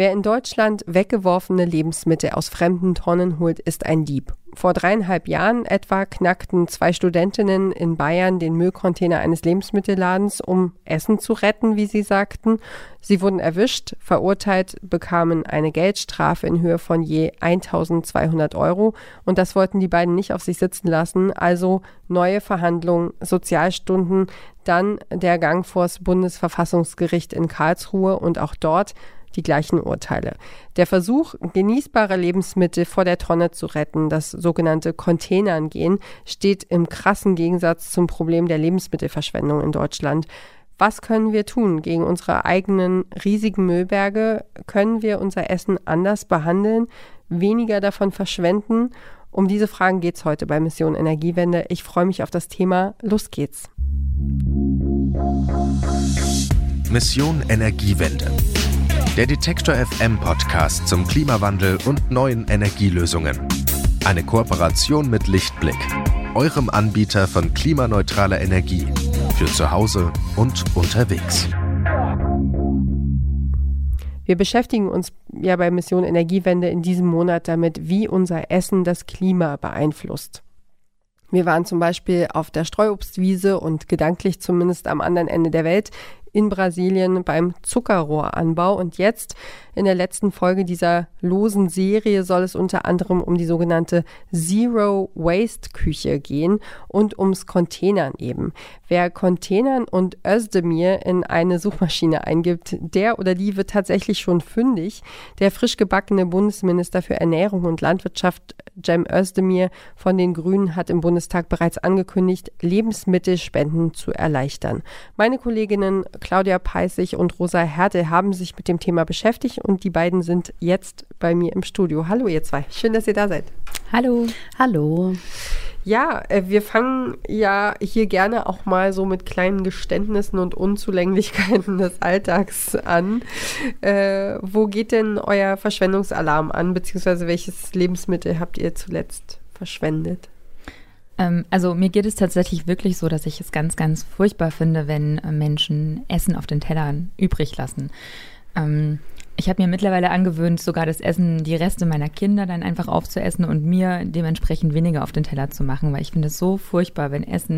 Wer in Deutschland weggeworfene Lebensmittel aus fremden Tonnen holt, ist ein Dieb. Vor 3,5 Jahren etwa knackten 2 Studentinnen in Bayern den Müllcontainer eines Lebensmittelladens, um Essen zu retten, wie sie sagten. Sie wurden erwischt, verurteilt, bekamen eine Geldstrafe in Höhe von je 1.200 €. Und das wollten die beiden nicht auf sich sitzen lassen. Also neue Verhandlungen, Sozialstunden, dann der Gang vors Bundesverfassungsgericht in Karlsruhe und auch dort die gleichen Urteile. Der Versuch, genießbare Lebensmittel vor der Tonne zu retten, das sogenannte Containern gehen, steht im krassen Gegensatz zum Problem der Lebensmittelverschwendung in Deutschland. Was können wir tun gegen unsere eigenen riesigen Müllberge? Können wir unser Essen anders behandeln, weniger davon verschwenden? Um diese Fragen geht es heute bei Mission Energiewende. Ich freue mich auf das Thema. Los geht's. Mission Energiewende. Der Detektor FM Podcast zum Klimawandel und neuen Energielösungen. Eine Kooperation mit Lichtblick, eurem Anbieter von klimaneutraler Energie für zu Hause und unterwegs. Wir beschäftigen uns ja bei Mission Energiewende in diesem Monat damit, wie unser Essen das Klima beeinflusst. Wir waren zum Beispiel auf der Streuobstwiese und gedanklich zumindest am anderen Ende der Welt in Brasilien beim Zuckerrohranbau. Und jetzt in der letzten Folge dieser losen Serie soll es unter anderem um die sogenannte Zero-Waste-Küche gehen und ums Containern eben. Wer Containern und Özdemir in eine Suchmaschine eingibt, der oder die wird tatsächlich schon fündig. Der frisch gebackene Bundesminister für Ernährung und Landwirtschaft Cem Özdemir von den Grünen hat im Bundestag bereits angekündigt, Lebensmittelspenden zu erleichtern. Meine Kolleginnen Claudia Peissig und Rosa Hertel haben sich mit dem Thema beschäftigt und die beiden sind jetzt bei mir im Studio. Hallo ihr zwei, schön, dass ihr da seid. Hallo. Hallo. Ja, wir fangen ja hier gerne auch mal so mit kleinen Geständnissen und Unzulänglichkeiten des Alltags an. Wo geht denn euer Verschwendungsalarm an, beziehungsweise welches Lebensmittel habt ihr zuletzt verschwendet? Also mir geht es tatsächlich wirklich so, dass ich es ganz, ganz furchtbar finde, wenn Menschen Essen auf den Tellern übrig lassen. Ich habe mir mittlerweile angewöhnt, sogar das Essen, die Reste meiner Kinder dann einfach aufzuessen und mir dementsprechend weniger auf den Teller zu machen, weil ich finde es so furchtbar,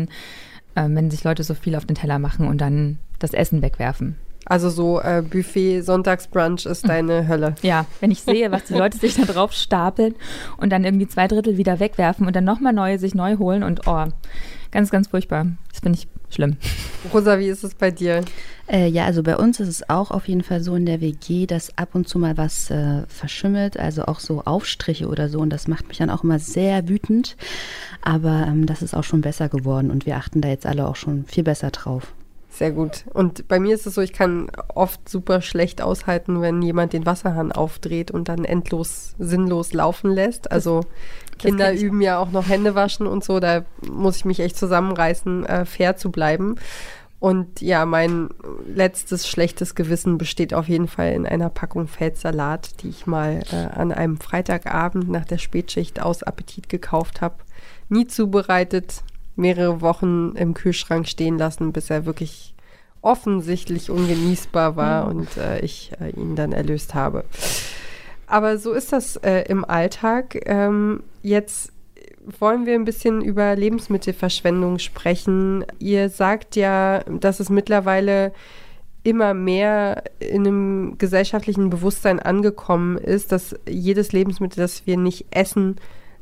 wenn sich Leute so viel auf den Teller machen und dann das Essen wegwerfen. Also so Buffet, Sonntagsbrunch ist deine Hölle. Ja, wenn ich sehe, was die Leute sich da drauf stapeln und dann irgendwie 2/3 wieder wegwerfen und dann nochmal sich neu holen und ganz, ganz furchtbar. Das finde ich schlimm. Rosa, wie ist es bei dir? Ja, also bei uns ist es auch auf jeden Fall so in der WG, dass ab und zu mal was verschimmelt, also auch so Aufstriche oder so, und das macht mich dann auch immer sehr wütend, aber das ist auch schon besser geworden und wir achten da jetzt alle auch schon viel besser drauf. Sehr gut. Und bei mir ist es so, ich kann oft super schlecht aushalten, wenn jemand den Wasserhahn aufdreht und dann endlos, sinnlos laufen lässt. Also Kinder üben ja auch noch Hände waschen und so, da muss ich mich echt zusammenreißen, fair zu bleiben. Und ja, mein letztes schlechtes Gewissen besteht auf jeden Fall in einer Packung Feldsalat, die ich mal an einem Freitagabend nach der Spätschicht aus Appetit gekauft habe. Nie zubereitet, mehrere Wochen im Kühlschrank stehen lassen, bis er wirklich offensichtlich ungenießbar war und ich ihn dann erlöst habe. Aber so ist das im Alltag. Jetzt wollen wir ein bisschen über Lebensmittelverschwendung sprechen. Ihr sagt ja, dass es mittlerweile immer mehr in einem gesellschaftlichen Bewusstsein angekommen ist, dass jedes Lebensmittel, das wir nicht essen,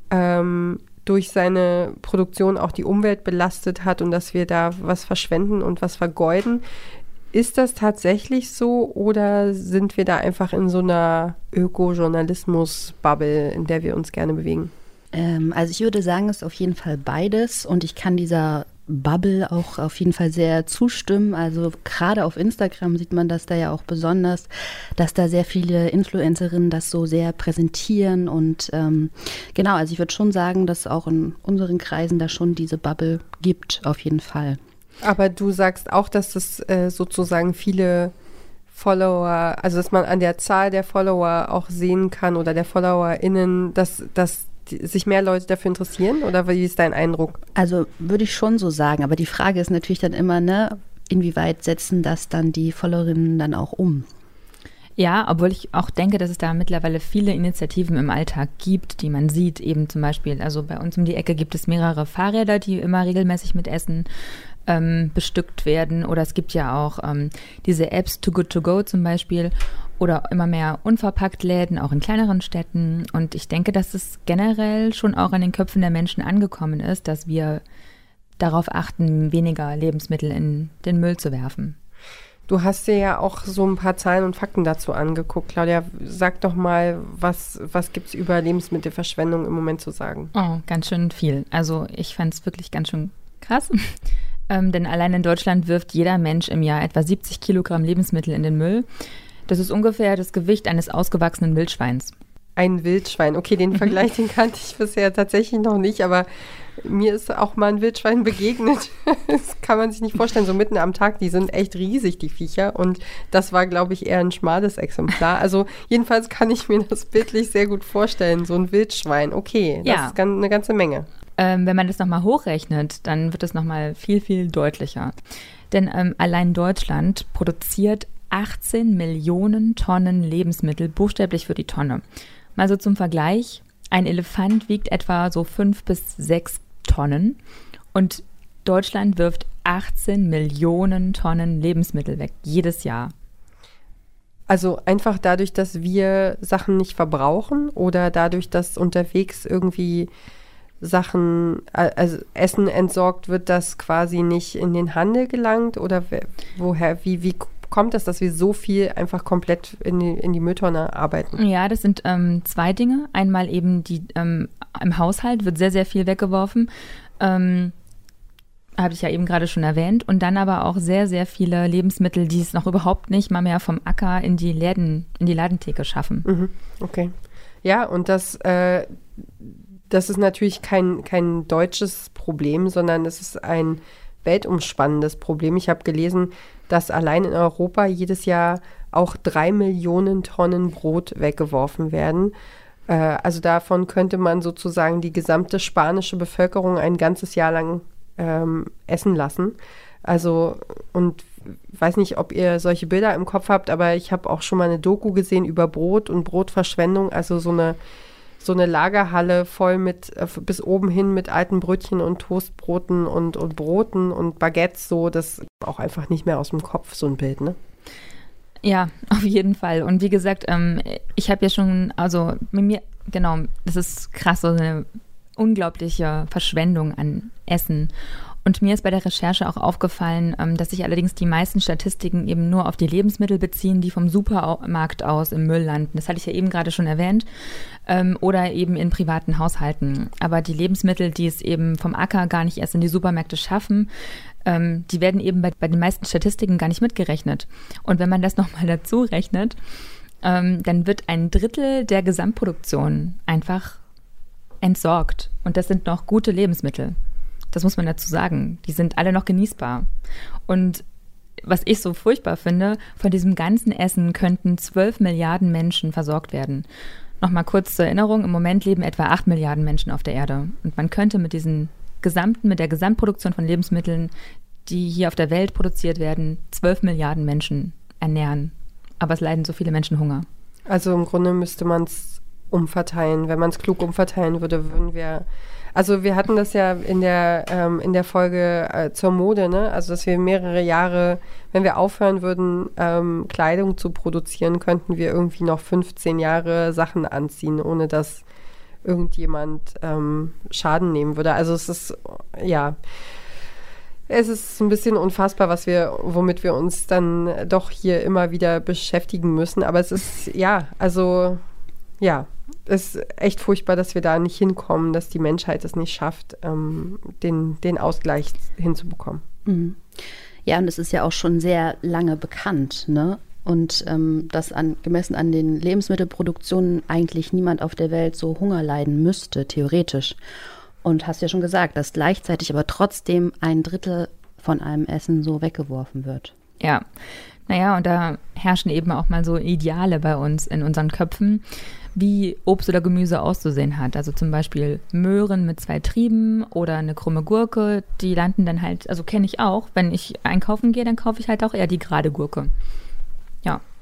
durch seine Produktion auch die Umwelt belastet hat und dass wir da was verschwenden und was vergeuden. Ist das tatsächlich so oder sind wir da einfach in so einer Ökojournalismus-Bubble, in der wir uns gerne bewegen? Also ich würde sagen, es ist auf jeden Fall beides und ich kann dieser Bubble auch auf jeden Fall sehr zustimmen. Also gerade auf Instagram sieht man das da ja auch besonders, dass da sehr viele Influencerinnen das so sehr präsentieren und genau, also ich würde schon sagen, dass auch in unseren Kreisen da schon diese Bubble gibt, auf jeden Fall. Aber du sagst auch, dass das sozusagen viele Follower, also dass man an der Zahl der Follower auch sehen kann oder der FollowerInnen, dass sich mehr Leute dafür interessieren oder wie ist dein Eindruck? Also würde ich schon so sagen, aber die Frage ist natürlich dann immer, inwieweit setzen das dann die Followerinnen dann auch um? Ja, obwohl ich auch denke, dass es da mittlerweile viele Initiativen im Alltag gibt, die man sieht. Eben zum Beispiel, also bei uns um die Ecke gibt es mehrere Fahrräder, die immer regelmäßig mit Essen bestückt werden. Oder es gibt ja auch diese Apps Too Good To Go zum Beispiel oder immer mehr Unverpacktläden, auch in kleineren Städten. Und ich denke, dass es generell schon auch an den Köpfen der Menschen angekommen ist, dass wir darauf achten, weniger Lebensmittel in den Müll zu werfen. Du hast dir ja auch so ein paar Zahlen und Fakten dazu angeguckt. Claudia, sag doch mal, was gibt es über Lebensmittelverschwendung im Moment zu sagen? Oh, ganz schön viel. Also ich fand es wirklich ganz schön krass. Denn allein in Deutschland wirft jeder Mensch im Jahr etwa 70 Kilogramm Lebensmittel in den Müll. Das ist ungefähr das Gewicht eines ausgewachsenen Wildschweins. Ein Wildschwein. Okay, den Vergleich, den kannte ich bisher tatsächlich noch nicht, aber mir ist auch mal ein Wildschwein begegnet. Das kann man sich nicht vorstellen, so mitten am Tag. Die sind echt riesig, die Viecher. Und das war, glaube ich, eher ein schmales Exemplar. Also jedenfalls kann ich mir das bildlich sehr gut vorstellen, so ein Wildschwein. Okay, das ist eine ganze Menge. Wenn man das nochmal hochrechnet, dann wird es nochmal viel, viel deutlicher. Denn allein Deutschland produziert 18 Millionen Tonnen Lebensmittel, buchstäblich für die Tonne. Mal so zum Vergleich, ein Elefant wiegt etwa so 5 bis 6 Tonnen und Deutschland wirft 18 Millionen Tonnen Lebensmittel weg, jedes Jahr. Also einfach dadurch, dass wir Sachen nicht verbrauchen oder dadurch, dass unterwegs irgendwie Sachen, also Essen entsorgt wird, das quasi nicht in den Handel gelangt oder wie kommt es, dass wir so viel einfach komplett in die Mülltonne arbeiten? Ja, das sind 2 Dinge. Einmal eben im Haushalt wird sehr, sehr viel weggeworfen. Habe ich ja eben gerade schon erwähnt. Und dann aber auch sehr, sehr viele Lebensmittel, die es noch überhaupt nicht mal mehr vom Acker in die Ladentheke schaffen. Mhm, okay. Ja, und das ist natürlich kein deutsches Problem, sondern es ist ein weltumspannendes Problem. Ich habe gelesen, dass allein in Europa jedes Jahr auch 3 Millionen Tonnen Brot weggeworfen werden. Also davon könnte man sozusagen die gesamte spanische Bevölkerung ein ganzes Jahr lang essen lassen. Also, und weiß nicht, ob ihr solche Bilder im Kopf habt, aber ich habe auch schon mal eine Doku gesehen über Brot und Brotverschwendung, also so eine Lagerhalle voll mit, bis oben hin mit alten Brötchen und Toastbroten und Broten und Baguettes, so, das ist auch einfach nicht mehr aus dem Kopf, so ein Bild, ne? Ja, auf jeden Fall. Und wie gesagt, ich habe ja schon, also mit mir, genau, das ist krass, so eine unglaubliche Verschwendung an Essen. Und mir ist bei der Recherche auch aufgefallen, dass sich allerdings die meisten Statistiken eben nur auf die Lebensmittel beziehen, die vom Supermarkt aus im Müll landen. Das hatte ich ja eben gerade schon erwähnt. Oder eben in privaten Haushalten. Aber die Lebensmittel, die es eben vom Acker gar nicht erst in die Supermärkte schaffen, die werden eben bei den meisten Statistiken gar nicht mitgerechnet. Und wenn man das nochmal dazu rechnet, dann wird ein Drittel der Gesamtproduktion einfach entsorgt. Und das sind noch gute Lebensmittel. Das muss man dazu sagen. Die sind alle noch genießbar. Und was ich so furchtbar finde, von diesem ganzen Essen könnten 12 Milliarden Menschen versorgt werden. Nochmal kurz zur Erinnerung, im Moment leben etwa 8 Milliarden Menschen auf der Erde. Und man könnte mit der Gesamtproduktion von Lebensmitteln, die hier auf der Welt produziert werden, 12 Milliarden Menschen ernähren. Aber es leiden so viele Menschen Hunger. Also im Grunde müsste man es umverteilen. Wenn man es klug umverteilen würde, würden wir... Also wir hatten das ja in der Folge zur Mode, ne? Also dass wir mehrere Jahre, wenn wir aufhören würden, Kleidung zu produzieren, könnten wir irgendwie noch 15 Jahre Sachen anziehen, ohne dass irgendjemand Schaden nehmen würde. Also es ist ein bisschen unfassbar, womit wir uns dann doch hier immer wieder beschäftigen müssen. Aber es ist, es ist echt furchtbar, dass wir da nicht hinkommen, dass die Menschheit es nicht schafft, den Ausgleich hinzubekommen. Mhm. Ja, und es ist ja auch schon sehr lange bekannt, ne? Und dass gemessen an den Lebensmittelproduktionen eigentlich niemand auf der Welt so Hunger leiden müsste, theoretisch. Und hast ja schon gesagt, dass gleichzeitig aber trotzdem ein Drittel von allem Essen so weggeworfen wird. Ja, naja, und da herrschen eben auch mal so Ideale bei uns in unseren Köpfen, wie Obst oder Gemüse auszusehen hat. Also zum Beispiel Möhren mit 2 Trieben oder eine krumme Gurke, die landen dann halt, also kenne ich auch, wenn ich einkaufen gehe, dann kaufe ich halt auch eher die gerade Gurke. Ja.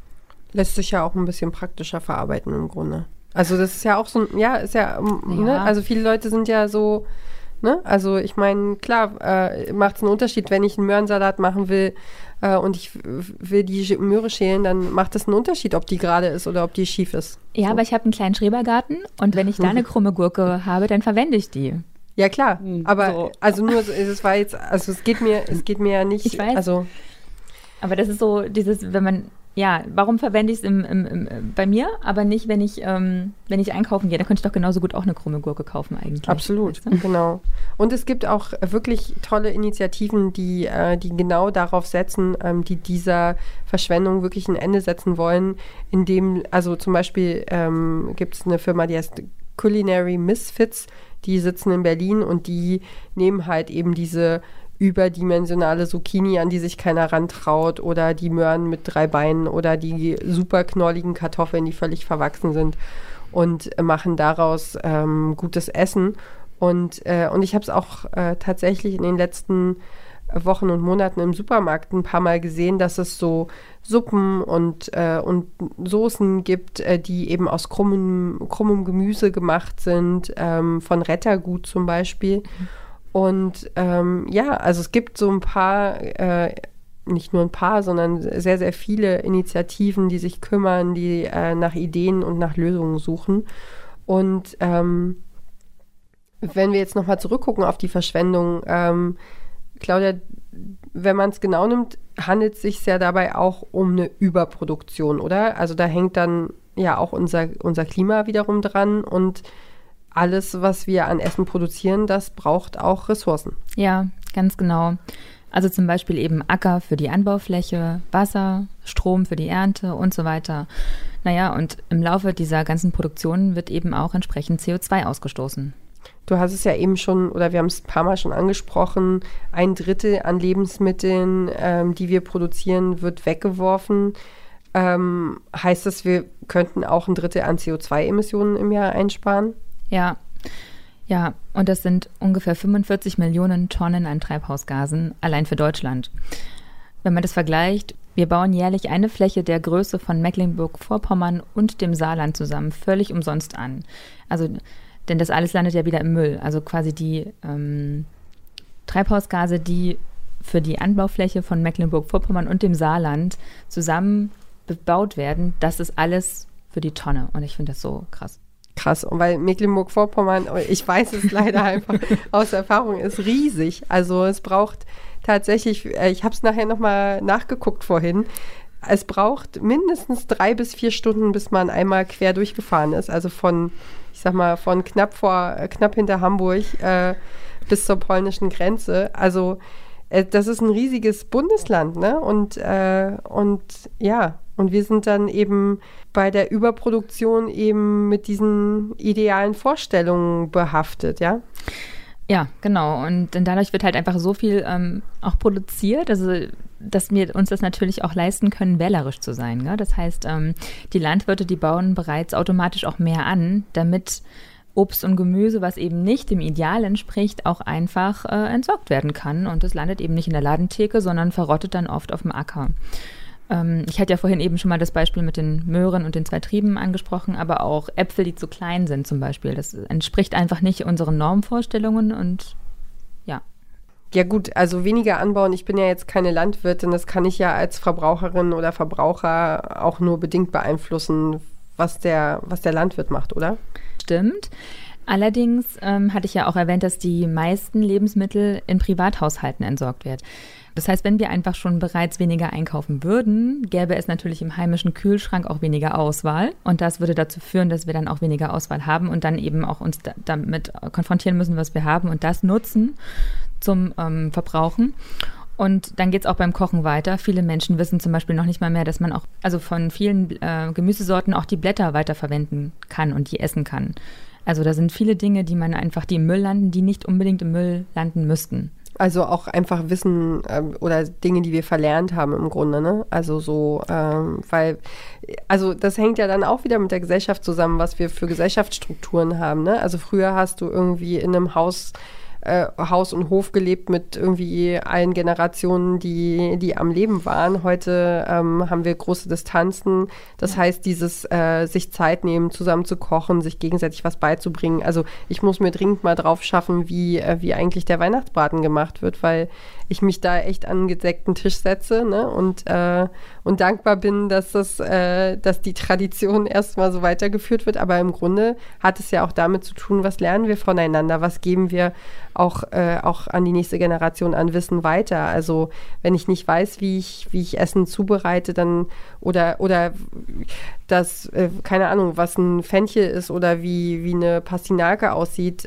Lässt sich ja auch ein bisschen praktischer verarbeiten im Grunde. Also das ist ja auch so, ne? Also viele Leute sind ja so, ne? Also ich meine, klar, macht es einen Unterschied, wenn ich einen Möhrensalat machen will und ich will die Möhre schälen, dann macht es einen Unterschied, ob die gerade ist oder ob die schief ist. Ja, so. Aber ich habe einen kleinen Schrebergarten und wenn ich da eine krumme Gurke habe, dann verwende ich die. Ja klar, aber so. Also nur, es war jetzt, also es geht mir ja nicht. Ich weiß. Also, aber das ist so dieses, wenn man, ja, warum verwende ich es bei mir, aber nicht, wenn ich einkaufen gehe, dann könnte ich doch genauso gut auch eine krumme Gurke kaufen eigentlich. Absolut, weißt du? Genau. Und es gibt auch wirklich tolle Initiativen, die genau darauf setzen, die dieser Verschwendung wirklich ein Ende setzen wollen, indem, also zum Beispiel gibt es eine Firma, die heißt Culinary Misfits, die sitzen in Berlin und die nehmen halt eben diese überdimensionale Zucchini, an die sich keiner rantraut, oder die Möhren mit 3 Beinen oder die super knolligen Kartoffeln, die völlig verwachsen sind, und machen daraus gutes Essen. Und ich habe es auch tatsächlich in den letzten Wochen und Monaten im Supermarkt ein paar Mal gesehen, dass es so Suppen und Soßen gibt, die eben aus krummem Gemüse gemacht sind, von Rettergut zum Beispiel. Und also es gibt so ein paar, nicht nur ein paar, sondern sehr, sehr viele Initiativen, die sich kümmern, die nach Ideen und nach Lösungen suchen. Und wenn wir jetzt nochmal zurückgucken auf die Verschwendung, Claudia, wenn man es genau nimmt, handelt es sich ja dabei auch um eine Überproduktion, oder? Also da hängt dann ja auch unser Klima wiederum dran, und alles, was wir an Essen produzieren, das braucht auch Ressourcen. Ja, ganz genau. Also zum Beispiel eben Acker für die Anbaufläche, Wasser, Strom für die Ernte und so weiter. Naja, und im Laufe dieser ganzen Produktion wird eben auch entsprechend CO2 ausgestoßen. Du hast es ja eben schon, oder wir haben es ein paar Mal schon angesprochen, 1/3 an Lebensmitteln, die wir produzieren, wird weggeworfen. Heißt das, wir könnten auch 1/3 an CO2-Emissionen im Jahr einsparen? Ja, und das sind ungefähr 45 Millionen Tonnen an Treibhausgasen allein für Deutschland. Wenn man das vergleicht, wir bauen jährlich eine Fläche der Größe von Mecklenburg-Vorpommern und dem Saarland zusammen völlig umsonst an. Also, denn das alles landet ja wieder im Müll. Also quasi die Treibhausgase, die für die Anbaufläche von Mecklenburg-Vorpommern und dem Saarland zusammen bebaut werden, das ist alles für die Tonne. Und ich finde das so krass. Krass, und weil Mecklenburg-Vorpommern, ich weiß es leider einfach aus Erfahrung, ist riesig. Also es braucht tatsächlich, ich habe es nachher nochmal nachgeguckt vorhin, es braucht mindestens 3 bis 4 Stunden, bis man einmal quer durchgefahren ist. Also von knapp hinter Hamburg bis zur polnischen Grenze. Also das ist ein riesiges Bundesland, ne? Und wir sind dann eben bei der Überproduktion eben mit diesen idealen Vorstellungen behaftet, ja? Ja, genau. Und dadurch wird halt einfach so viel auch produziert, also dass wir uns das natürlich auch leisten können, wählerisch zu sein. Gell? Das heißt, die Landwirte, die bauen bereits automatisch auch mehr an, damit Obst und Gemüse, was eben nicht dem Ideal entspricht, auch einfach entsorgt werden kann. Und das landet eben nicht in der Ladentheke, sondern verrottet dann oft auf dem Acker. Ich hatte ja vorhin eben schon mal das Beispiel mit den Möhren und den 2 Trieben angesprochen, aber auch Äpfel, die zu klein sind zum Beispiel. Das entspricht einfach nicht unseren Normvorstellungen und ja. Ja gut, also weniger anbauen. Ich bin ja jetzt keine Landwirtin, das kann ich ja als Verbraucherin oder Verbraucher auch nur bedingt beeinflussen, was der Landwirt macht, oder? Stimmt. Allerdings hatte ich ja auch erwähnt, dass die meisten Lebensmittel in Privathaushalten entsorgt werden. Das heißt, wenn wir einfach schon bereits weniger einkaufen würden, gäbe es natürlich im heimischen Kühlschrank auch weniger Auswahl. Und das würde dazu führen, dass wir dann auch weniger Auswahl haben und dann eben auch uns damit konfrontieren müssen, was wir haben und das nutzen zum Verbrauchen. Und dann geht es auch beim Kochen weiter. Viele Menschen wissen zum Beispiel noch nicht mal mehr, dass man auch von vielen Gemüsesorten auch die Blätter weiterverwenden kann und die essen kann. Also da sind viele Dinge, die im Müll landen, die nicht unbedingt im Müll landen müssten. Also auch einfach Wissen oder Dinge, die wir verlernt haben im Grunde, ne? Also so, also das hängt ja dann auch wieder mit der Gesellschaft zusammen, was wir für Gesellschaftsstrukturen haben, ne? Also früher hast du irgendwie in einem Haus Haus und Hof gelebt mit irgendwie allen Generationen, die am Leben waren. Heute haben wir große Distanzen. Das heißt, dieses sich Zeit nehmen, zusammen zu kochen, sich gegenseitig was beizubringen. Also ich muss mir dringend mal drauf schaffen, wie eigentlich der Weihnachtsbraten gemacht wird, weil ich mich da echt an einen gedeckten Tisch setze, ne? Und dankbar bin, dass die Tradition erstmal so weitergeführt wird. Aber im Grunde hat es ja auch damit zu tun, was lernen wir voneinander, was geben wir auch an die nächste Generation an Wissen weiter. Also wenn ich nicht weiß, wie ich Essen zubereite, dann oder das, keine Ahnung, was ein Fenchel ist oder wie eine Pastinake aussieht,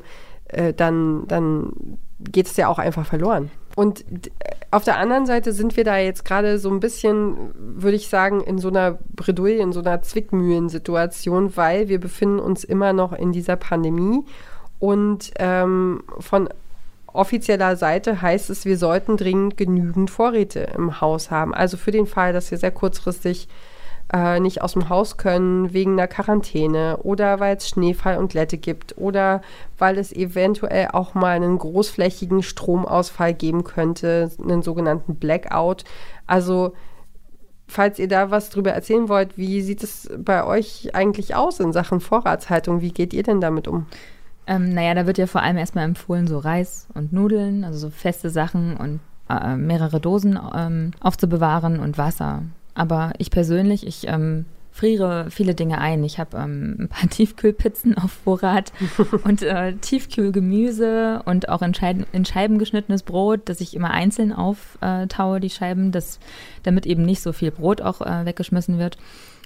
dann geht es ja auch einfach verloren. Und auf der anderen Seite sind wir da jetzt gerade so ein bisschen, würde ich sagen, in so einer Bredouille, in so einer Zwickmühlensituation, weil wir befinden uns immer noch in dieser Pandemie. Und von offizieller Seite heißt es, wir sollten dringend genügend Vorräte im Haus haben. Also für den Fall, dass wir sehr kurzfristig nicht aus dem Haus können wegen einer Quarantäne oder weil es Schneefall und Glätte gibt oder weil es eventuell auch mal einen großflächigen Stromausfall geben könnte, einen sogenannten Blackout. Also falls ihr da was drüber erzählen wollt, wie sieht es bei euch eigentlich aus in Sachen Vorratshaltung? Wie geht ihr denn damit um? Da wird ja vor allem erstmal empfohlen, so Reis und Nudeln, also so feste Sachen und mehrere Dosen aufzubewahren und Wasser. Aber ich persönlich, ich friere viele Dinge ein. Ich habe ein paar Tiefkühlpizzen auf Vorrat und Tiefkühlgemüse und auch in Scheiben geschnittenes Brot, das ich immer einzeln auftaue, die Scheiben, damit eben nicht so viel Brot auch weggeschmissen wird.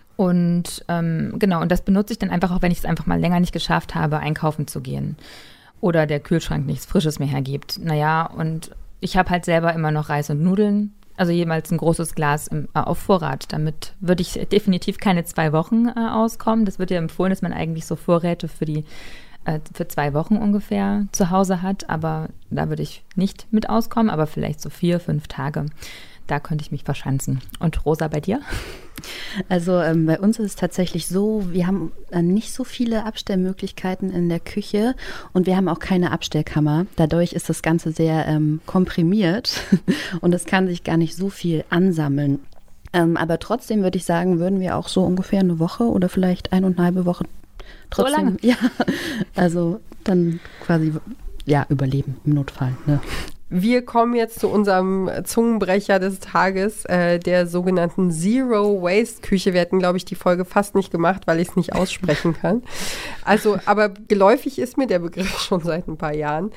Und und das benutze ich dann einfach auch, wenn ich es einfach mal länger nicht geschafft habe, einkaufen zu gehen. Oder der Kühlschrank nichts Frisches mehr hergibt. Und ich habe halt selber immer noch Reis und Nudeln. Also jemals ein großes Glas auf Vorrat. Damit würde ich definitiv keine 2 Wochen auskommen. Das wird ja empfohlen, dass man eigentlich so Vorräte für 2 Wochen ungefähr zu Hause hat. Aber da würde ich nicht mit auskommen, aber vielleicht so 4, 5 Tage. Da könnte ich mich verschanzen. Und Rosa, bei dir? Also bei uns ist es tatsächlich so, wir haben nicht so viele Abstellmöglichkeiten in der Küche und wir haben auch keine Abstellkammer. Dadurch ist das Ganze sehr komprimiert und es kann sich gar nicht so viel ansammeln. Aber trotzdem würde ich sagen, würden wir auch so ungefähr eine Woche oder vielleicht 1,5 Woche trotzdem. So lange? Ja, also dann quasi überleben im Notfall. Ne? Wir kommen jetzt zu unserem Zungenbrecher des Tages, der sogenannten Zero-Waste-Küche. Wir hätten, glaube ich, die Folge fast nicht gemacht, weil ich es nicht aussprechen kann. Also, aber geläufig ist mir der Begriff schon seit ein paar Jahren.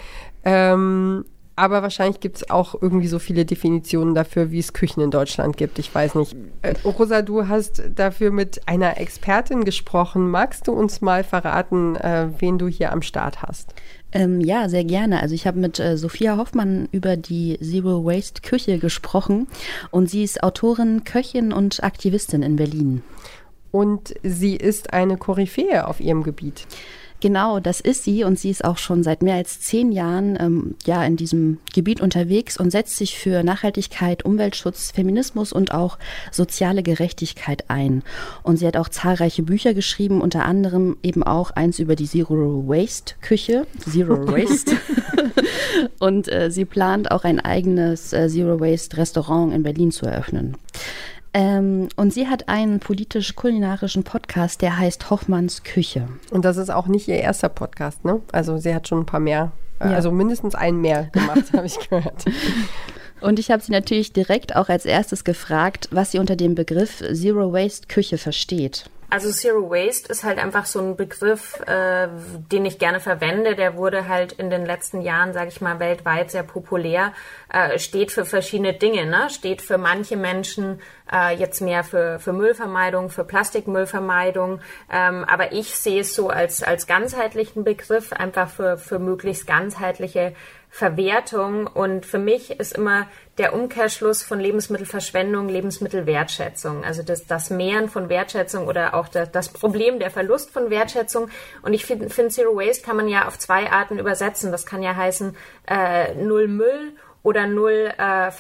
Aber wahrscheinlich gibt es auch irgendwie so viele Definitionen dafür, wie es Küchen in Deutschland gibt. Ich weiß nicht. Rosa, du hast dafür mit einer Expertin gesprochen. Magst du uns mal verraten, wen du hier am Start hast? Ja, sehr gerne. Also ich habe mit Sophia Hoffmann über die Zero-Waste-Küche gesprochen und sie ist Autorin, Köchin und Aktivistin in Berlin. Und sie ist eine Koryphäe auf ihrem Gebiet. Genau, das ist sie und sie ist auch schon seit mehr als 10 Jahren in diesem Gebiet unterwegs und setzt sich für Nachhaltigkeit, Umweltschutz, Feminismus und auch soziale Gerechtigkeit ein. Und sie hat auch zahlreiche Bücher geschrieben, unter anderem eben auch eins über die Zero-Waste-Küche, Zero Waste. Und sie plant auch ein eigenes Zero-Waste-Restaurant in Berlin zu eröffnen. Und sie hat einen politisch-kulinarischen Podcast, der heißt Hoffmanns Küche. Und das ist auch nicht ihr erster Podcast, ne? Also sie hat schon ein paar mehr, also mindestens einen mehr gemacht, habe ich gehört. Und ich habe sie natürlich direkt auch als erstes gefragt, was sie unter dem Begriff Zero-Waste-Küche versteht. Also Zero Waste ist halt einfach so ein Begriff, den ich gerne verwende. Der wurde halt in den letzten Jahren, sage ich mal, weltweit sehr populär. Steht für verschiedene Dinge, ne? Steht für manche Menschen jetzt mehr für Müllvermeidung, für Plastikmüllvermeidung. Aber ich sehe es so als ganzheitlichen Begriff, einfach für möglichst ganzheitliche Verwertung. Und für mich ist immer der Umkehrschluss von Lebensmittelverschwendung, Lebensmittelwertschätzung. Also das Mehren von Wertschätzung oder auch das Problem, der Verlust von Wertschätzung. Und ich finde, Zero Waste kann man ja auf 2 Arten übersetzen. Das kann ja heißen null Müll oder null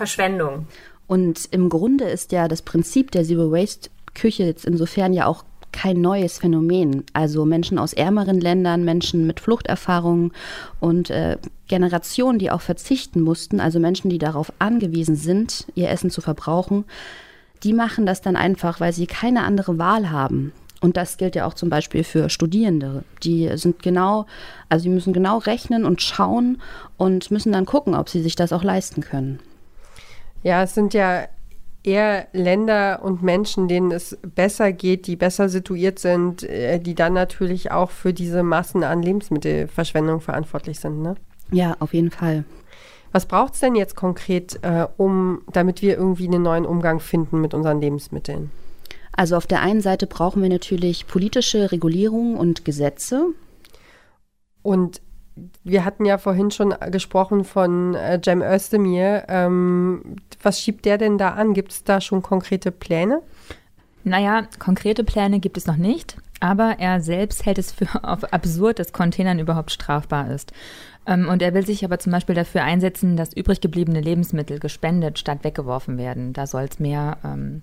Verschwendung. Und im Grunde ist ja das Prinzip der Zero Waste Küche jetzt insofern ja auch kein neues Phänomen. Also Menschen aus ärmeren Ländern, Menschen mit Fluchterfahrungen und Generationen, die auch verzichten mussten, also Menschen, die darauf angewiesen sind, ihr Essen zu verbrauchen, die machen das dann einfach, weil sie keine andere Wahl haben. Und das gilt ja auch zum Beispiel für Studierende. Die müssen genau rechnen und schauen und müssen dann gucken, ob sie sich das auch leisten können. Ja, es sind ja eher Länder und Menschen, denen es besser geht, die besser situiert sind, die dann natürlich auch für diese Massen an Lebensmittelverschwendung verantwortlich sind, ne? Ja, auf jeden Fall. Was braucht es denn jetzt konkret, damit wir irgendwie einen neuen Umgang finden mit unseren Lebensmitteln? Also auf der einen Seite brauchen wir natürlich politische Regulierung und Gesetze. Und wir hatten ja vorhin schon gesprochen von Cem Özdemir. Was schiebt der denn da an? Gibt es da schon konkrete Pläne? Naja, konkrete Pläne gibt es noch nicht, aber er selbst hält es für absurd, dass Containern überhaupt strafbar ist. Und er will sich aber zum Beispiel dafür einsetzen, dass übrig gebliebene Lebensmittel gespendet statt weggeworfen werden. Da soll es mehr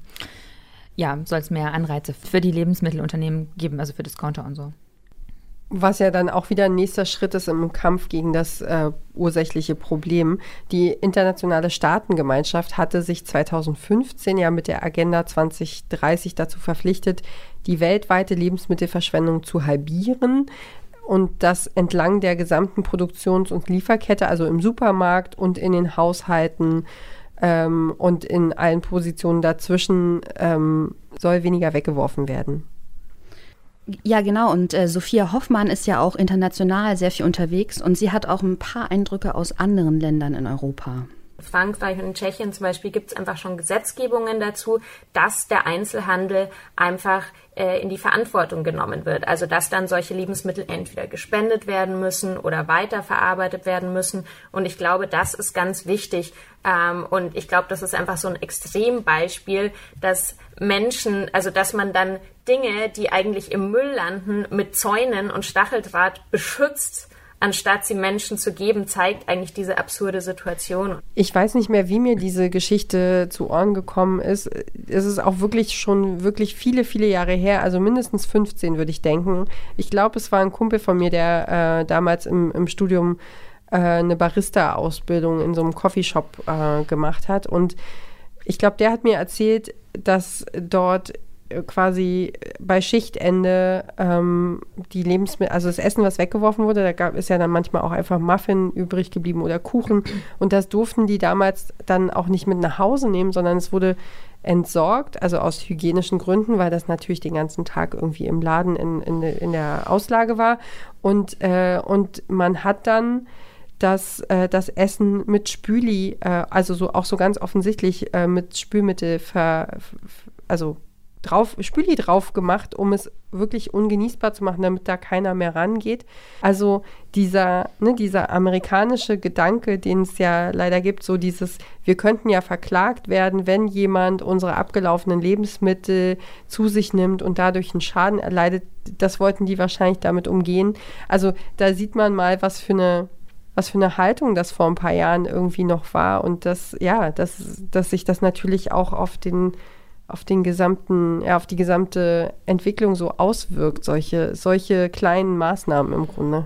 Anreize für die Lebensmittelunternehmen geben, also für Discounter und so. Was ja dann auch wieder ein nächster Schritt ist im Kampf gegen das ursächliche Problem. Die internationale Staatengemeinschaft hatte sich 2015 ja mit der Agenda 2030 dazu verpflichtet, die weltweite Lebensmittelverschwendung zu halbieren und das entlang der gesamten Produktions- und Lieferkette, also im Supermarkt und in den Haushalten und in allen Positionen dazwischen soll weniger weggeworfen werden. Ja, genau. Und Sophia Hoffmann ist ja auch international sehr viel unterwegs und sie hat auch ein paar Eindrücke aus anderen Ländern in Europa. Frankreich und in Tschechien zum Beispiel gibt es einfach schon Gesetzgebungen dazu, dass der Einzelhandel einfach in die Verantwortung genommen wird. Also dass dann solche Lebensmittel entweder gespendet werden müssen oder weiterverarbeitet werden müssen. Und ich glaube, das ist ganz wichtig. Und ich glaube, das ist einfach so ein Extrembeispiel, dass Menschen, also dass man dann Dinge, die eigentlich im Müll landen, mit Zäunen und Stacheldraht beschützt, anstatt sie Menschen zu geben, zeigt eigentlich diese absurde Situation. Ich weiß nicht mehr, wie mir diese Geschichte zu Ohren gekommen ist. Es ist auch schon wirklich viele, viele Jahre her, also mindestens 15, würde ich denken. Ich glaube, es war ein Kumpel von mir, der damals im Studium eine Barista-Ausbildung in so einem Coffeeshop gemacht hat. Und ich glaube, der hat mir erzählt, dass dort quasi bei Schichtende die Lebensmittel, also das Essen, was weggeworfen wurde, ist ja dann manchmal auch einfach Muffin übrig geblieben oder Kuchen. Und das durften die damals dann auch nicht mit nach Hause nehmen, sondern es wurde entsorgt, also aus hygienischen Gründen, weil das natürlich den ganzen Tag irgendwie im Laden in der Auslage war. Und man hat dann das Essen mit Spüli, also auch so ganz offensichtlich mit Spülmittel Spüli drauf gemacht, um es wirklich ungenießbar zu machen, damit da keiner mehr rangeht. Also dieser amerikanische Gedanke, den es ja leider gibt, so dieses, wir könnten ja verklagt werden, wenn jemand unsere abgelaufenen Lebensmittel zu sich nimmt und dadurch einen Schaden erleidet, das wollten die wahrscheinlich damit umgehen. Also da sieht man mal, was für eine Haltung das vor ein paar Jahren irgendwie noch war und dass sich das natürlich auch auf die gesamte Entwicklung so auswirkt, solche kleinen Maßnahmen im Grunde.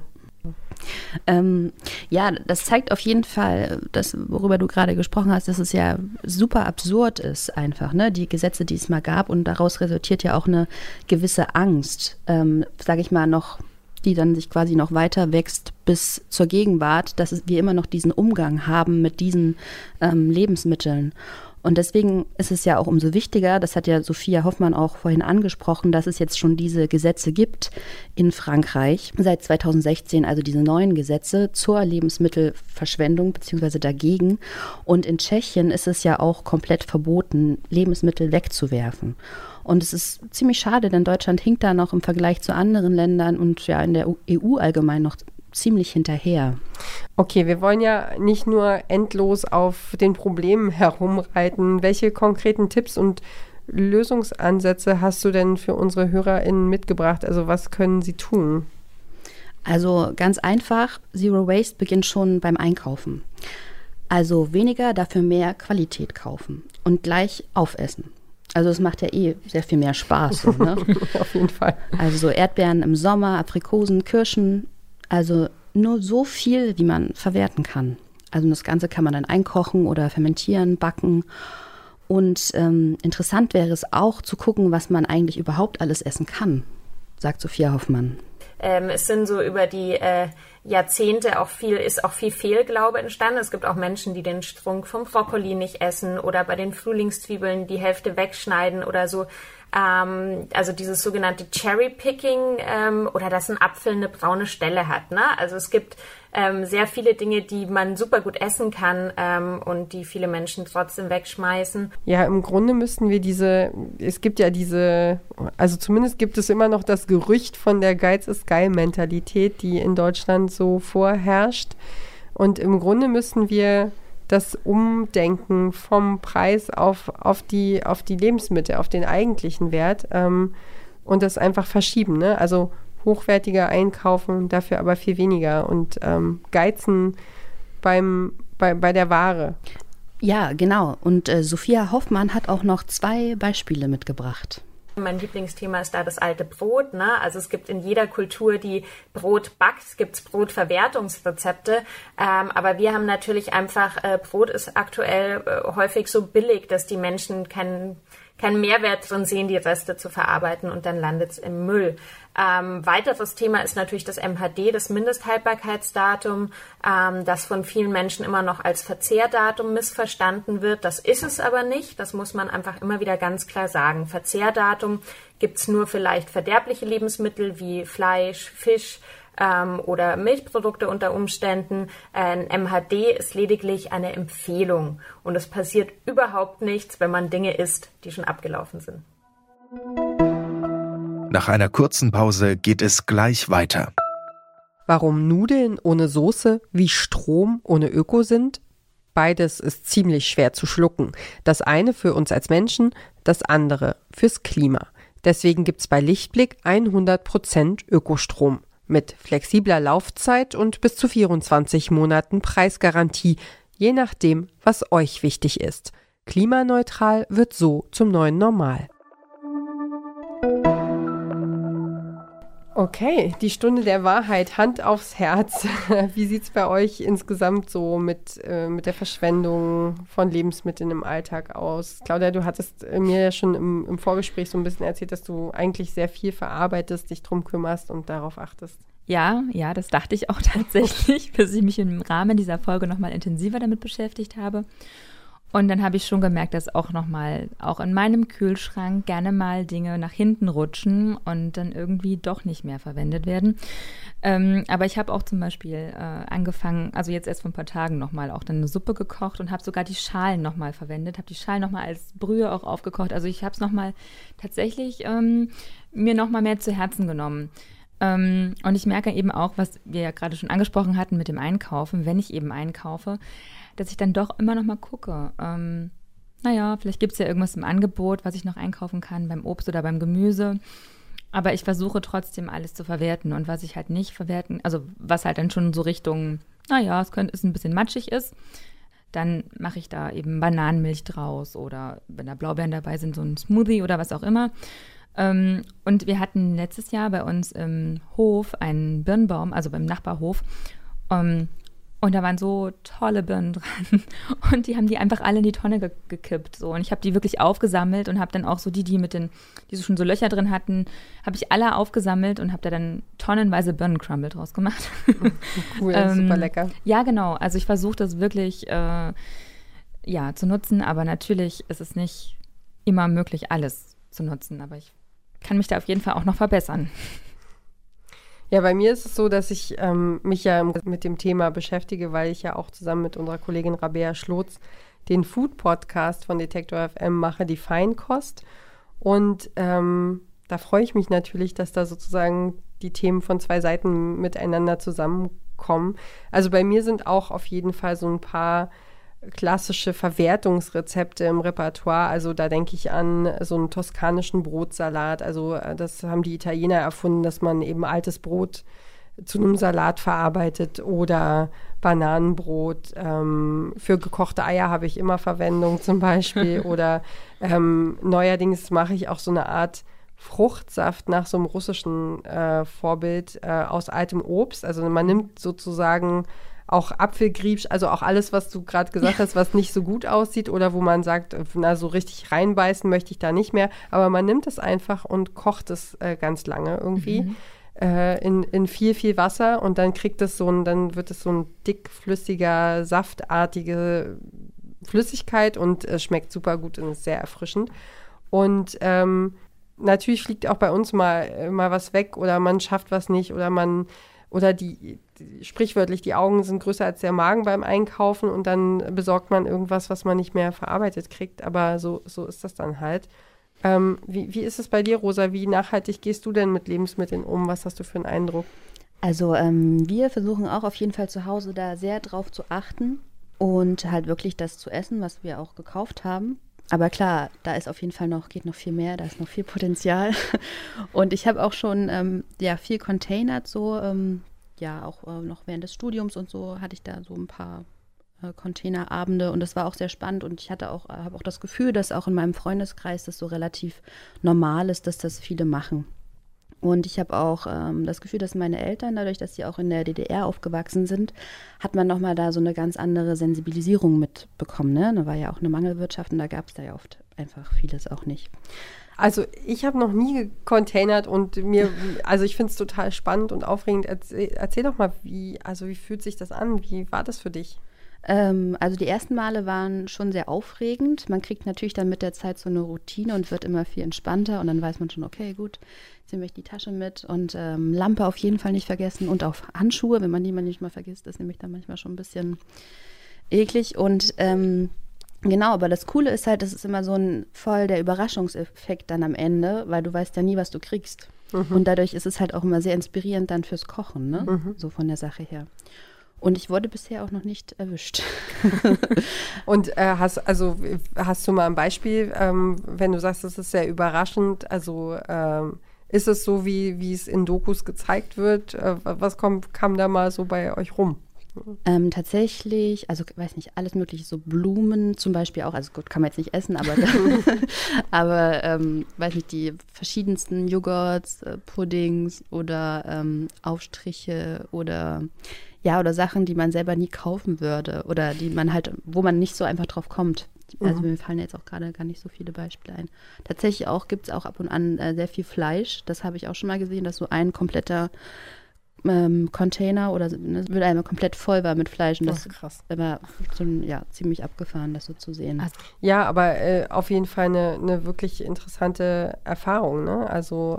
Das zeigt auf jeden Fall, das, worüber du gerade gesprochen hast, dass es ja super absurd ist einfach, ne? Die Gesetze, die es mal gab, und daraus resultiert ja auch eine gewisse Angst, sage ich mal, noch, die dann sich quasi noch weiter wächst bis zur Gegenwart, dass wir immer noch diesen Umgang haben mit diesen Lebensmitteln. Und deswegen ist es ja auch umso wichtiger, das hat ja Sophia Hoffmann auch vorhin angesprochen, dass es jetzt schon diese Gesetze gibt in Frankreich seit 2016, also diese neuen Gesetze zur Lebensmittelverschwendung bzw. dagegen. Und in Tschechien ist es ja auch komplett verboten, Lebensmittel wegzuwerfen. Und es ist ziemlich schade, denn Deutschland hinkt da noch im Vergleich zu anderen Ländern und ja in der EU allgemein noch ziemlich hinterher. Okay, wir wollen ja nicht nur endlos auf den Problemen herumreiten. Welche konkreten Tipps und Lösungsansätze hast du denn für unsere HörerInnen mitgebracht? Also was können sie tun? Also ganz einfach, Zero Waste beginnt schon beim Einkaufen. Also weniger, dafür mehr Qualität kaufen und gleich aufessen. Also es macht ja sehr viel mehr Spaß. So, ne? Auf jeden Fall. Also so Erdbeeren im Sommer, Aprikosen, Kirschen, also nur so viel, wie man verwerten kann. Also das Ganze kann man dann einkochen oder fermentieren, backen. Und interessant wäre es auch zu gucken, was man eigentlich überhaupt alles essen kann, sagt Sophia Hoffmann. Es sind so über die Jahrzehnte ist auch viel Fehlglaube entstanden. Es gibt auch Menschen, die den Strunk vom Brokkoli nicht essen oder bei den Frühlingszwiebeln die Hälfte wegschneiden oder so. Also dieses sogenannte Cherry-Picking oder dass ein Apfel eine braune Stelle hat. Ne? Also es gibt sehr viele Dinge, die man super gut essen kann und die viele Menschen trotzdem wegschmeißen. Ja, im Grunde müssten wir also zumindest gibt es immer noch das Gerücht von der Geiz ist geil Mentalität, die in Deutschland so vorherrscht. Und im Grunde müssten wir das Umdenken vom Preis auf die Lebensmittel, auf den eigentlichen Wert und das einfach verschieben. Ne? Also hochwertiger einkaufen, dafür aber viel weniger und geizen bei der Ware. Ja, genau. Und Sophia Hoffmann hat auch noch 2 Beispiele mitgebracht. Mein Lieblingsthema ist da das alte Brot. Ne? Also es gibt in jeder Kultur, die Brot backt, gibt es Brotverwertungsrezepte. Aber wir haben natürlich einfach, Brot ist aktuell häufig so billig, dass die Menschen keinen Mehrwert drin sehen, die Reste zu verarbeiten und dann landet es im Müll. Weiteres Thema ist natürlich das MHD, das Mindesthaltbarkeitsdatum, das von vielen Menschen immer noch als Verzehrdatum missverstanden wird. Das ist es aber nicht, das muss man einfach immer wieder ganz klar sagen. Verzehrdatum gibt es nur für leicht verderbliche Lebensmittel wie Fleisch, Fisch oder Milchprodukte unter Umständen. Ein MHD ist lediglich eine Empfehlung und es passiert überhaupt nichts, wenn man Dinge isst, die schon abgelaufen sind. Nach einer kurzen Pause geht es gleich weiter. Warum Nudeln ohne Soße wie Strom ohne Öko sind? Beides ist ziemlich schwer zu schlucken. Das eine für uns als Menschen, das andere fürs Klima. Deswegen gibt's bei Lichtblick 100% Ökostrom. Mit flexibler Laufzeit und bis zu 24 Monaten Preisgarantie, je nachdem, was euch wichtig ist. Klimaneutral wird so zum neuen Normal. Okay, die Stunde der Wahrheit, Hand aufs Herz. Wie sieht's bei euch insgesamt so mit der Verschwendung von Lebensmitteln im Alltag aus? Claudia, du hattest mir ja schon im Vorgespräch so ein bisschen erzählt, dass du eigentlich sehr viel verarbeitest, dich drum kümmerst und darauf achtest. Ja, das dachte ich auch tatsächlich, bis ich mich im Rahmen dieser Folge nochmal intensiver damit beschäftigt habe. Und dann habe ich schon gemerkt, dass auch in meinem Kühlschrank gerne mal Dinge nach hinten rutschen und dann irgendwie doch nicht mehr verwendet werden. Aber ich habe auch zum Beispiel angefangen, also jetzt erst vor ein paar Tagen nochmal auch dann eine Suppe gekocht und habe sogar die Schalen nochmal verwendet, habe die Schalen nochmal als Brühe auch aufgekocht. Also ich habe es nochmal tatsächlich mir nochmal mehr zu Herzen genommen. Und ich merke eben auch, was wir ja gerade schon angesprochen hatten mit dem Einkaufen, wenn ich eben einkaufe, dass ich dann doch immer noch mal gucke. Vielleicht gibt es ja irgendwas im Angebot, was ich noch einkaufen kann, beim Obst oder beim Gemüse. Aber ich versuche trotzdem alles zu verwerten. Und was ich halt nicht verwerten, also was halt dann schon so Richtung, ist ein bisschen matschig ist, dann mache ich da eben Bananenmilch draus oder wenn da Blaubeeren dabei sind, so ein Smoothie oder was auch immer. Und wir hatten letztes Jahr bei uns im Hof einen Birnbaum, also beim Nachbarhof, und da waren so tolle Birnen dran und die haben die einfach alle in die Tonne gekippt. So. Und ich habe die wirklich aufgesammelt und habe dann auch so die so schon so Löcher drin hatten, habe ich alle aufgesammelt und habe da dann tonnenweise Birnencrumble draus gemacht. Cool, super lecker. Ja, genau. Also ich versuche das wirklich zu nutzen, aber natürlich ist es nicht immer möglich, alles zu nutzen. Aber ich kann mich da auf jeden Fall auch noch verbessern. Ja, bei mir ist es so, dass ich mich ja mit dem Thema beschäftige, weil ich ja auch zusammen mit unserer Kollegin Rabea Schlotz den Food-Podcast von Detektor FM mache, die Feinkost. Und da freue ich mich natürlich, dass da sozusagen die Themen von 2 Seiten miteinander zusammenkommen. Also bei mir sind auch auf jeden Fall so ein paar klassische Verwertungsrezepte im Repertoire. Also da denke ich an so einen toskanischen Brotsalat. Also das haben die Italiener erfunden, dass man eben altes Brot zu einem Salat verarbeitet oder Bananenbrot. Für gekochte Eier habe ich immer Verwendung zum Beispiel. Oder neuerdings mache ich auch so eine Art Fruchtsaft nach so einem russischen Vorbild aus altem Obst. Also man nimmt sozusagen auch Apfelgriebsch, also auch alles, was du gerade gesagt hast, was nicht so gut aussieht oder wo man sagt, na, so richtig reinbeißen möchte ich da nicht mehr. Aber man nimmt es einfach und kocht es ganz lange irgendwie in viel, viel Wasser und dann dann wird es so ein dickflüssiger, saftartige Flüssigkeit und schmeckt super gut und ist sehr erfrischend. Und natürlich fliegt auch bei uns mal was weg oder man schafft was nicht oder sprichwörtlich, die Augen sind größer als der Magen beim Einkaufen und dann besorgt man irgendwas, was man nicht mehr verarbeitet kriegt. Aber so ist das dann halt. Wie ist es bei dir, Rosa? Wie nachhaltig gehst du denn mit Lebensmitteln um? Was hast du für einen Eindruck? Also wir versuchen auch auf jeden Fall zu Hause da sehr drauf zu achten und halt wirklich das zu essen, was wir auch gekauft haben. Aber klar, da ist auf jeden Fall geht noch viel mehr, da ist noch viel Potenzial. Und ich habe auch schon viel containert, so auch noch während des Studiums und so hatte ich da so ein paar Containerabende und das war auch sehr spannend und ich habe auch das Gefühl, dass auch in meinem Freundeskreis das so relativ normal ist, dass das viele machen. Und ich habe auch das Gefühl, dass meine Eltern, dadurch, dass sie auch in der DDR aufgewachsen sind, hat man nochmal da so eine ganz andere Sensibilisierung mitbekommen. Ne? Da war ja auch eine Mangelwirtschaft und da gab es da ja oft einfach vieles auch nicht. Also ich habe noch nie gecontainert und ich finde es total spannend und aufregend. Erzähl doch mal, wie fühlt sich das an? Wie war das für dich? Also die ersten Male waren schon sehr aufregend. Man kriegt natürlich dann mit der Zeit so eine Routine und wird immer viel entspannter und dann weiß man schon, okay, gut, jetzt nehme ich die Tasche mit und Lampe auf jeden Fall nicht vergessen und auch Handschuhe, wenn man die manchmal vergisst, ist nämlich dann manchmal schon ein bisschen eklig und genau, aber das Coole ist halt, das ist immer so voll der Überraschungseffekt dann am Ende, weil du weißt ja nie, was du kriegst. Und dadurch ist es halt auch immer sehr inspirierend dann fürs Kochen, ne? So von der Sache her. Und ich wurde bisher auch noch nicht erwischt. Und hast du mal ein Beispiel, wenn du sagst, das ist sehr überraschend, also ist es so, wie es in Dokus gezeigt wird? Was kam da mal so bei euch rum? Tatsächlich, also weiß nicht, alles mögliche, so Blumen zum Beispiel auch, also gut, kann man jetzt nicht essen, aber, weiß nicht, die verschiedensten Joghurts, Puddings oder Aufstriche oder Sachen, die man selber nie kaufen würde oder die man halt, wo man nicht so einfach drauf kommt. Also mir fallen jetzt auch gerade gar nicht so viele Beispiele ein. Tatsächlich gibt es auch ab und an sehr viel Fleisch, das habe ich auch schon mal gesehen, dass so ein kompletter Container oder wird einmal komplett voll war mit Fleisch und das krass. War so ziemlich abgefahren, das so zu sehen. Ja, aber auf jeden Fall eine wirklich interessante Erfahrung, ne? Also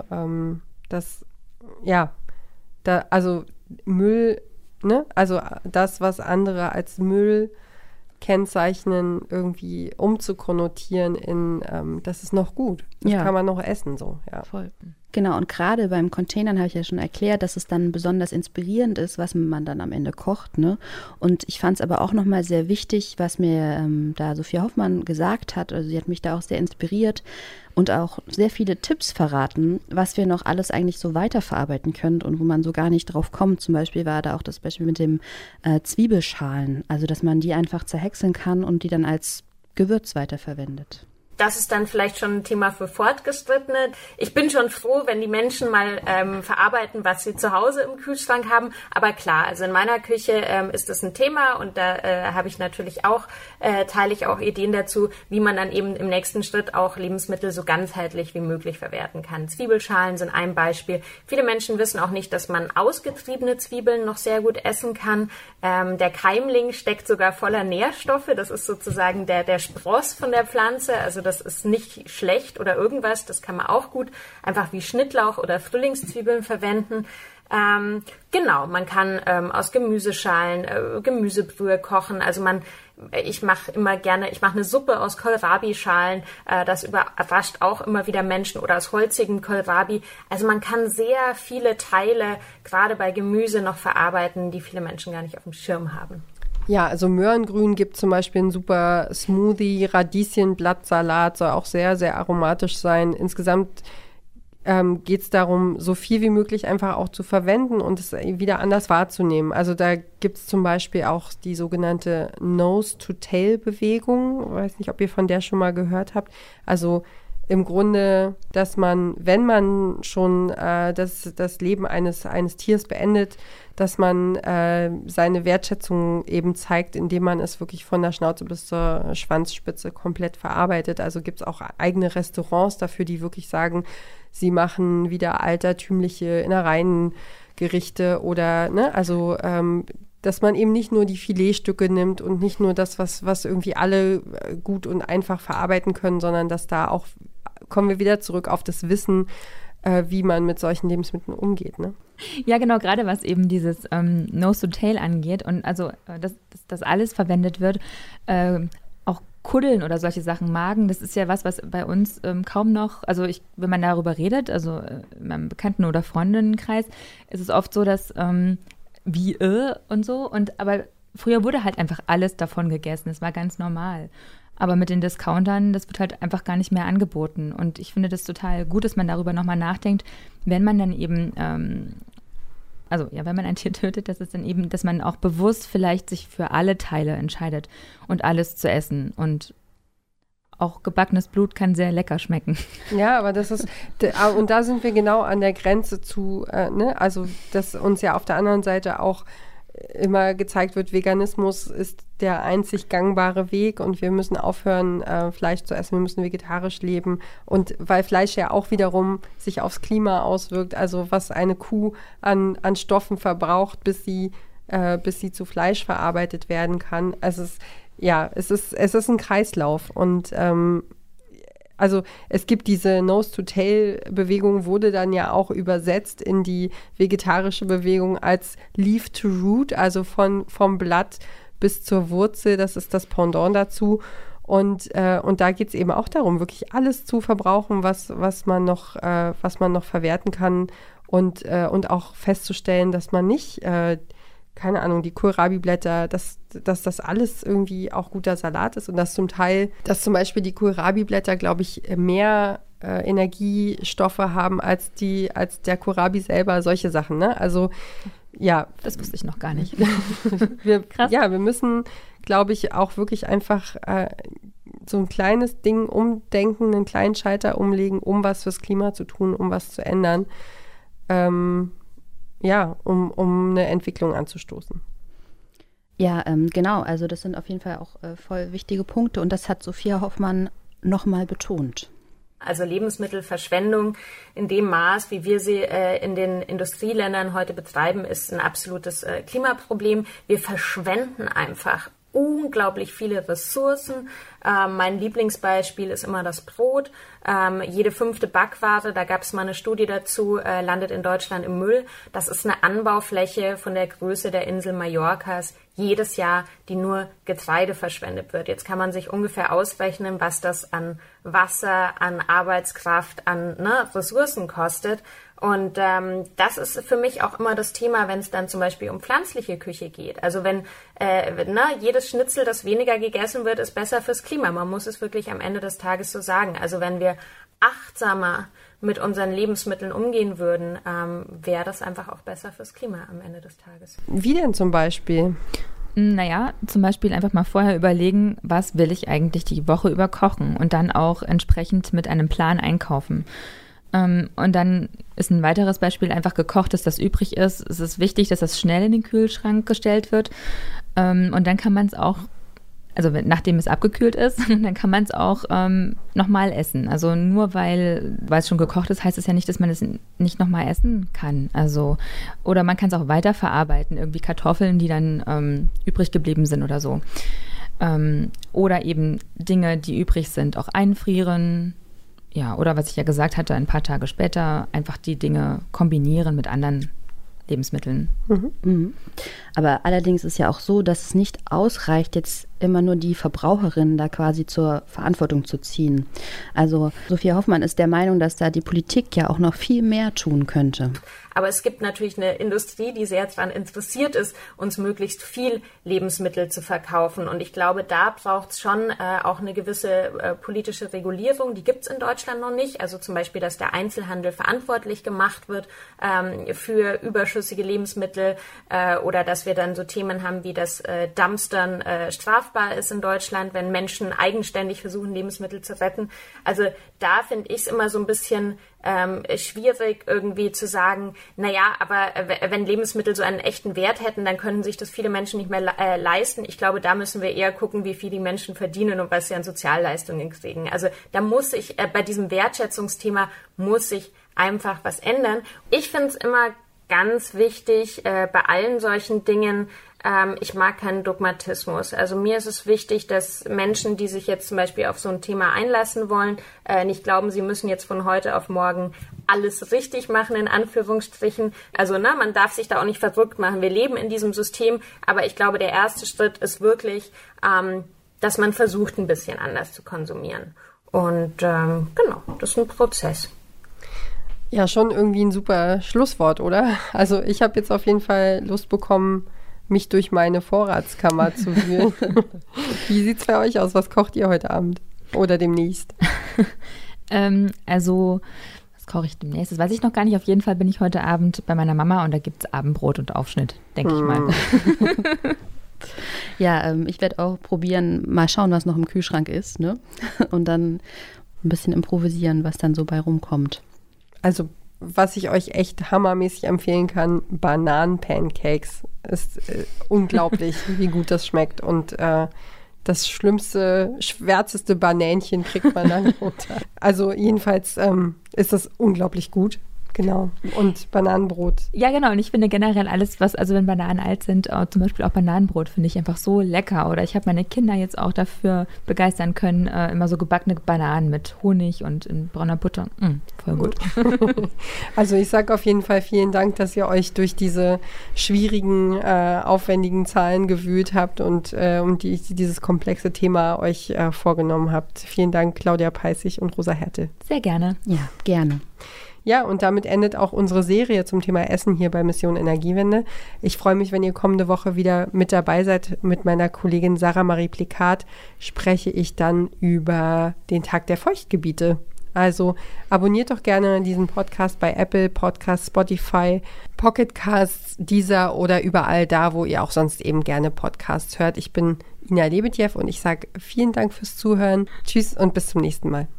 Müll, ne? Also das, was andere als Müll kennzeichnen, irgendwie umzukonnotieren in das ist noch gut. Das kann man noch essen, so, ja. Voll. Genau, und gerade beim Containern habe ich ja schon erklärt, dass es dann besonders inspirierend ist, was man dann am Ende kocht, ne? Und ich fand es aber auch nochmal sehr wichtig, was mir da Sophia Hoffmann gesagt hat, also sie hat mich da auch sehr inspiriert und auch sehr viele Tipps verraten, was wir noch alles eigentlich so weiterverarbeiten können und wo man so gar nicht drauf kommt. Zum Beispiel war da auch das Beispiel mit dem Zwiebelschalen, also dass man die einfach zerhäckseln kann und die dann als Gewürz weiterverwendet. Das ist dann vielleicht schon ein Thema für Fortgeschrittene. Ich bin schon froh, wenn die Menschen mal verarbeiten, was sie zu Hause im Kühlschrank haben. Aber klar, also in meiner Küche ist das ein Thema und da habe ich natürlich auch, teile ich auch Ideen dazu, wie man dann eben im nächsten Schritt auch Lebensmittel so ganzheitlich wie möglich verwerten kann. Zwiebelschalen sind ein Beispiel. Viele Menschen wissen auch nicht, dass man ausgetriebene Zwiebeln noch sehr gut essen kann. Der Keimling steckt sogar voller Nährstoffe. Das ist sozusagen der Spross von der Pflanze. Also das ist nicht schlecht oder irgendwas. Das kann man auch gut einfach wie Schnittlauch oder Frühlingszwiebeln verwenden. Genau, man kann aus Gemüseschalen Gemüsebrühe kochen. Also ich mache eine Suppe aus Kohlrabi-Schalen. Das überrascht auch immer wieder Menschen oder aus holzigem Kohlrabi. Also man kann sehr viele Teile, gerade bei Gemüse, noch verarbeiten, die viele Menschen gar nicht auf dem Schirm haben. Ja, also Möhrengrün gibt zum Beispiel einen super Smoothie, Radieschenblattsalat soll auch sehr, sehr aromatisch sein. Insgesamt geht es darum, so viel wie möglich einfach auch zu verwenden und es wieder anders wahrzunehmen. Also da gibt es zum Beispiel auch die sogenannte Nose-to-Tail-Bewegung. Ich weiß nicht, ob ihr von der schon mal gehört habt. Also im Grunde, dass man, wenn man schon das Leben eines Tiers beendet, dass man seine Wertschätzung eben zeigt, indem man es wirklich von der Schnauze bis zur Schwanzspitze komplett verarbeitet. Also gibt es auch eigene Restaurants dafür, die wirklich sagen, sie machen wieder altertümliche Innereiengerichte oder, ne, also dass man eben nicht nur die Filetstücke nimmt und nicht nur das, was irgendwie alle gut und einfach verarbeiten können, sondern dass da auch, kommen wir wieder zurück auf das Wissen, wie man mit solchen Lebensmitteln umgeht, ne? Ja, genau, gerade was eben dieses Nose-to-Tail angeht und also, dass alles verwendet wird, auch Kuddeln oder solche Sachen, Magen, das ist ja was bei uns kaum noch, also wenn man darüber redet, also in meinem Bekannten- oder Freundinnenkreis, ist es oft so, dass und so, aber früher wurde halt einfach alles davon gegessen, es war ganz normal. Aber mit den Discountern, das wird halt einfach gar nicht mehr angeboten. Und ich finde das total gut, dass man darüber nochmal nachdenkt, wenn man dann eben, wenn man ein Tier tötet, dass es dann eben, dass man auch bewusst vielleicht sich für alle Teile entscheidet und alles zu essen. Und auch gebackenes Blut kann sehr lecker schmecken. Ja, aber das ist, und da sind wir genau an der Grenze zu, also dass uns ja auf der anderen Seite auch immer gezeigt wird, Veganismus ist der einzig gangbare Weg und wir müssen aufhören, Fleisch zu essen, wir müssen vegetarisch leben. Und weil Fleisch ja auch wiederum sich aufs Klima auswirkt, also was eine Kuh an Stoffen verbraucht, bis sie zu Fleisch verarbeitet werden kann. Also es ist ein Kreislauf und also es gibt diese Nose-to-Tail-Bewegung, wurde dann ja auch übersetzt in die vegetarische Bewegung als Leaf to Root, also vom Blatt bis zur Wurzel, das ist das Pendant dazu. Und da geht es eben auch darum, wirklich alles zu verbrauchen, was man noch verwerten kann und auch festzustellen, dass man nicht keine Ahnung, die Kohlrabi-Blätter, dass das alles irgendwie auch guter Salat ist und dass zum Beispiel die Kohlrabi-Blätter, glaube ich, mehr Energiestoffe haben als der Kohlrabi selber, solche Sachen, ne? Also, ja. Das wusste ich noch gar nicht. Krass. Ja, wir müssen, glaube ich, auch wirklich einfach so ein kleines Ding umdenken, einen kleinen Schalter umlegen, um was fürs Klima zu tun, um was zu ändern. Um eine Entwicklung anzustoßen. Ja, genau. Also das sind auf jeden Fall auch voll wichtige Punkte und das hat Sophia Hoffmann nochmal betont. Also Lebensmittelverschwendung in dem Maß, wie wir sie in den Industrieländern heute betreiben, ist ein absolutes Klimaproblem. Wir verschwenden einfach unglaublich viele Ressourcen. Mein Lieblingsbeispiel ist immer das Brot. Jede 5. Backware, da gab es mal eine Studie dazu, landet in Deutschland im Müll. Das ist eine Anbaufläche von der Größe der Insel Mallorcas jedes Jahr, die nur Getreide verschwendet wird. Jetzt kann man sich ungefähr ausrechnen, was das an Wasser, an Arbeitskraft, an Ressourcen kostet. Und das ist für mich auch immer das Thema, wenn es dann zum Beispiel um pflanzliche Küche geht. Also wenn jedes Schnitzel, das weniger gegessen wird, ist besser fürs Klima. Man muss es wirklich am Ende des Tages so sagen. Also wenn wir achtsamer mit unseren Lebensmitteln umgehen würden, wäre das einfach auch besser fürs Klima am Ende des Tages. Wie denn zum Beispiel? Naja, zum Beispiel einfach mal vorher überlegen, was will ich eigentlich die Woche über kochen und dann auch entsprechend mit einem Plan einkaufen. Und dann ist ein weiteres Beispiel einfach gekochtes, das übrig ist. Es ist wichtig, dass das schnell in den Kühlschrank gestellt wird. Und dann kann man es auch, also nachdem es abgekühlt ist, dann kann man es auch nochmal essen. Also nur weil es schon gekocht ist, heißt es ja nicht, dass man es nicht nochmal essen kann. Also, oder man kann es auch weiterverarbeiten, irgendwie Kartoffeln, die dann übrig geblieben sind oder so. Oder eben Dinge, die übrig sind, auch einfrieren. Ja, oder was ich ja gesagt hatte, ein paar Tage später einfach die Dinge kombinieren mit anderen Lebensmitteln. Mhm. Aber allerdings ist ja auch so, dass es nicht ausreicht, jetzt immer nur die Verbraucherinnen da quasi zur Verantwortung zu ziehen. Also Sophia Hoffmann ist der Meinung, dass da die Politik ja auch noch viel mehr tun könnte. Aber es gibt natürlich eine Industrie, die sehr daran interessiert ist, uns möglichst viel Lebensmittel zu verkaufen. Und ich glaube, da braucht es schon auch eine gewisse politische Regulierung. Die gibt es in Deutschland noch nicht. Also zum Beispiel, dass der Einzelhandel verantwortlich gemacht wird für überschüssige Lebensmittel oder dass wir dann so Themen haben, wie das Dumpstern strafbar ist in Deutschland, wenn Menschen eigenständig versuchen, Lebensmittel zu retten. Also da finde ich es immer so ein bisschen schwierig irgendwie zu sagen, naja, aber wenn Lebensmittel so einen echten Wert hätten, dann können sich das viele Menschen nicht mehr leisten. Ich glaube, da müssen wir eher gucken, wie viel die Menschen verdienen und was sie an Sozialleistungen kriegen. Also da muss sich bei diesem Wertschätzungsthema muss sich einfach was ändern. Ich finde es immer ganz wichtig, bei allen solchen Dingen, ich mag keinen Dogmatismus. Also mir ist es wichtig, dass Menschen, die sich jetzt zum Beispiel auf so ein Thema einlassen wollen, nicht glauben, sie müssen jetzt von heute auf morgen alles richtig machen, in Anführungsstrichen. Also man darf sich da auch nicht verrückt machen. Wir leben in diesem System, aber ich glaube, der erste Schritt ist wirklich, dass man versucht, ein bisschen anders zu konsumieren. Und genau, das ist ein Prozess. Ja, schon irgendwie ein super Schlusswort, oder? Also ich habe jetzt auf jeden Fall Lust bekommen, mich durch meine Vorratskammer zu wühlen. Wie sieht's bei euch aus? Was kocht ihr heute Abend oder demnächst? Also, was koche ich demnächst? Das weiß ich noch gar nicht. Auf jeden Fall bin ich heute Abend bei meiner Mama und da gibt es Abendbrot und Aufschnitt, denke ich mal. Ja, ich werde auch probieren, mal schauen, was noch im Kühlschrank ist, ne? Und dann ein bisschen improvisieren, was dann so bei rumkommt. Also, was ich euch echt hammermäßig empfehlen kann, Bananen-Pancakes. Ist unglaublich, wie gut das schmeckt. Und das schwärzeste Banänchen kriegt man dann runter. Also jedenfalls ist das unglaublich gut. Genau. Und Bananenbrot. Ja, genau. Und ich finde generell alles, also wenn Bananen alt sind, zum Beispiel auch Bananenbrot, finde ich einfach so lecker. Oder ich habe meine Kinder jetzt auch dafür begeistern können, immer so gebackene Bananen mit Honig und in brauner Butter. Voll gut. Also ich sage auf jeden Fall vielen Dank, dass ihr euch durch diese schwierigen, aufwendigen Zahlen gewühlt habt und dieses komplexe Thema euch vorgenommen habt. Vielen Dank, Claudia Peissig und Rosa Hertel. Sehr gerne. Ja, gerne. Ja, und damit endet auch unsere Serie zum Thema Essen hier bei Mission Energiewende. Ich freue mich, wenn ihr kommende Woche wieder mit dabei seid. Mit meiner Kollegin Sarah Marie Plikat spreche ich dann über den Tag der Feuchtgebiete. Also abonniert doch gerne diesen Podcast bei Apple Podcasts, Spotify, Pocket Casts, Deezer oder überall da, wo ihr auch sonst eben gerne Podcasts hört. Ich bin Ina Lebetjew und ich sage vielen Dank fürs Zuhören. Tschüss und bis zum nächsten Mal.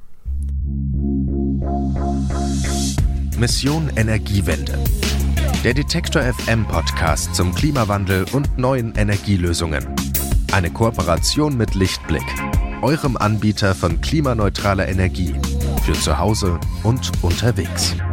Mission Energiewende. Der Detektor FM Podcast zum Klimawandel und neuen Energielösungen. Eine Kooperation mit Lichtblick, eurem Anbieter von klimaneutraler Energie für zu Hause und unterwegs.